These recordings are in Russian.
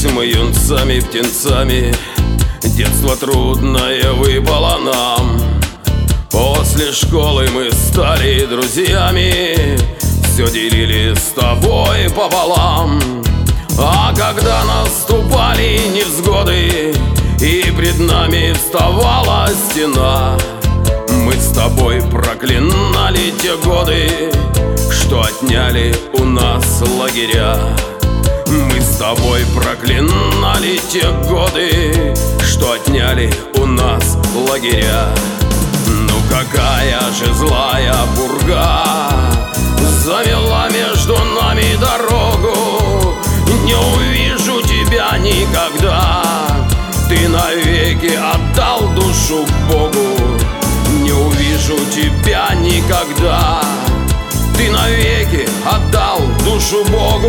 мы юнцами-птенцами, детство трудное выпало нам. После школы мы стали друзьями, все делили с тобой пополам. А когда наступали невзгоды и пред нами вставала стена, мы с тобой проклинали те годы, что отняли у нас лагеря. Мы с тобой проклинали те годы, что отняли у нас лагеря. Ну какая же злая пурга замела между нами дорогу. Не увижу тебя никогда, ты навеки отдал душу Богу. Не увижу тебя никогда, ты навеки отдал душу Богу.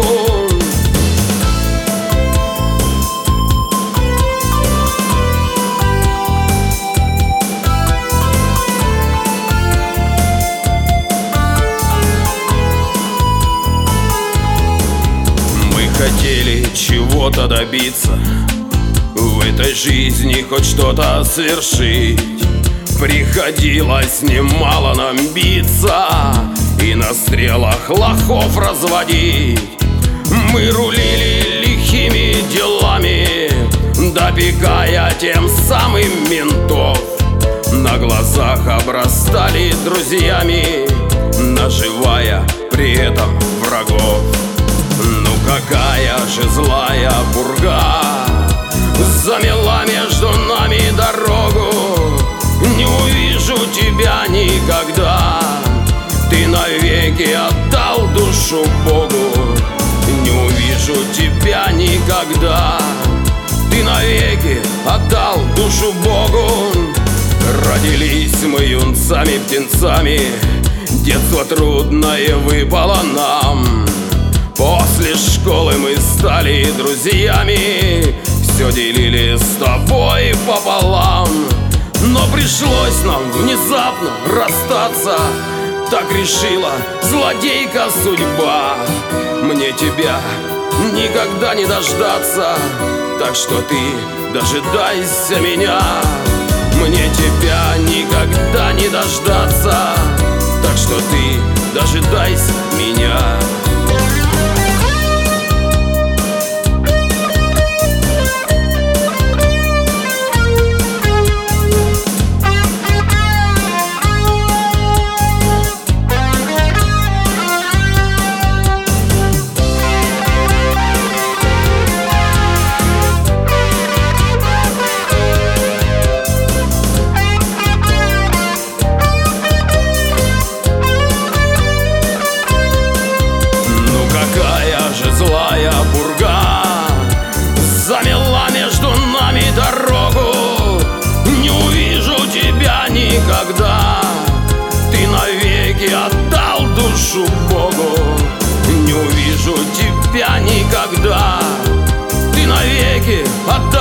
Хотели чего-то добиться, в этой жизни хоть что-то свершить. Приходилось немало нам биться и на стрелах лохов разводить. Мы рулили лихими делами, допекая тем самым ментов. На глазах обрастали друзьями, наживая при этом врагов. Ну какая же злая пурга замела между нами дорогу. Не увижу тебя никогда, ты навеки отдал душу Богу. Не увижу тебя никогда, ты навеки отдал душу Богу. Родились мы юнцами-птенцами, детство трудное выпало нам. После школы мы стали друзьями, все делили с тобой пополам. Но пришлось нам внезапно расстаться, так решила злодейка судьба. Мне тебя никогда не дождаться, так что ты дожидайся меня. Мне тебя никогда не дождаться, так что ты дожидайся меня. Злая пурга замела между нами дорогу. Не увижу тебя никогда, ты навеки отдал душу Богу. Не увижу тебя никогда, ты навеки отдал